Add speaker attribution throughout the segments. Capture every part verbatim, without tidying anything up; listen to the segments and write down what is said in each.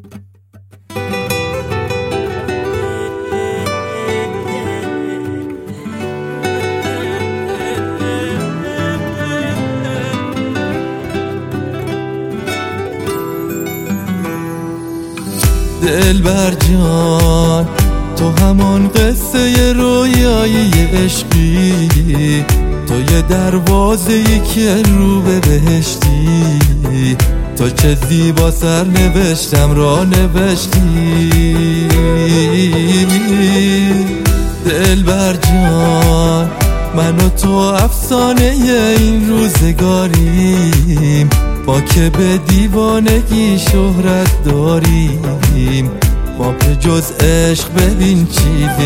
Speaker 1: دلبر جان تو همان قصه رویایی عشقی، تو یه دروازه‌ای که رو به بهشتی، تو چه زیبا سر نوشتم را نوشتی. دلبر جان من و تو افسانه این روزگاریم، با که به دیوانگی شهرت داریم، ما به جز عشق ببین چیزی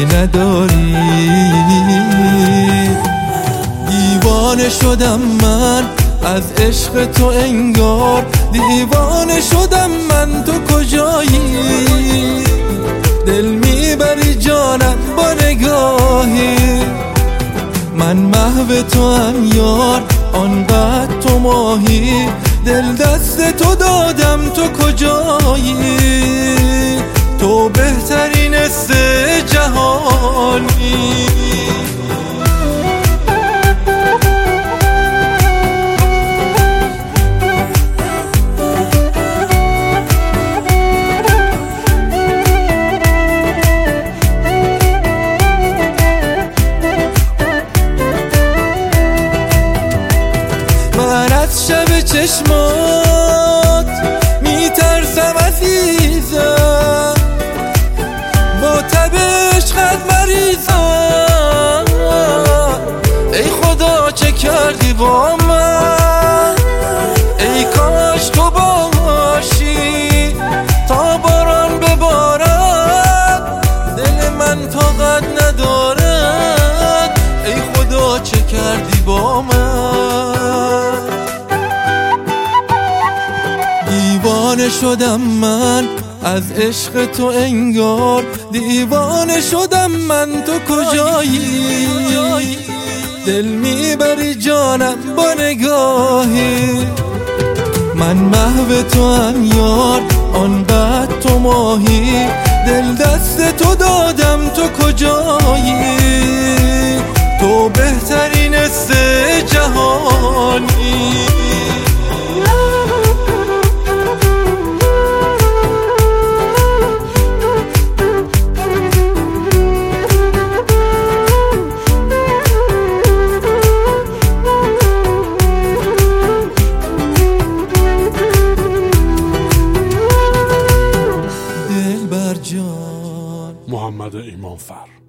Speaker 1: نداریم. دیوانه شدم من از عشق تو انگار، دیوانه شدم من، تو کجایی؟ دل میبری جانم با نگاهی، من محو تو هم یار آنقدر تو ماهی، دل دست تو دادم تو کجایی؟ تو بهترین سه جهانی. من از شب چشمات میترسم عزیزم، با تب عشقت مریضم، ای خدا چه کردی با من؟ ای کاش تو باشی تا باران ببارد، دل من طاقت ندارد، ای خدا چه کردی با من؟ دیوانه شدم من از عشق تو انگار، دیوانه شدم من، تو کجایی؟ دل میبری جانم با نگاهی، من محو تو هم یار آنقدر تو ماهی، دل دست تو دادم تو کجایی؟ تو بهترین سه جهانی.
Speaker 2: محمد ایمانفر.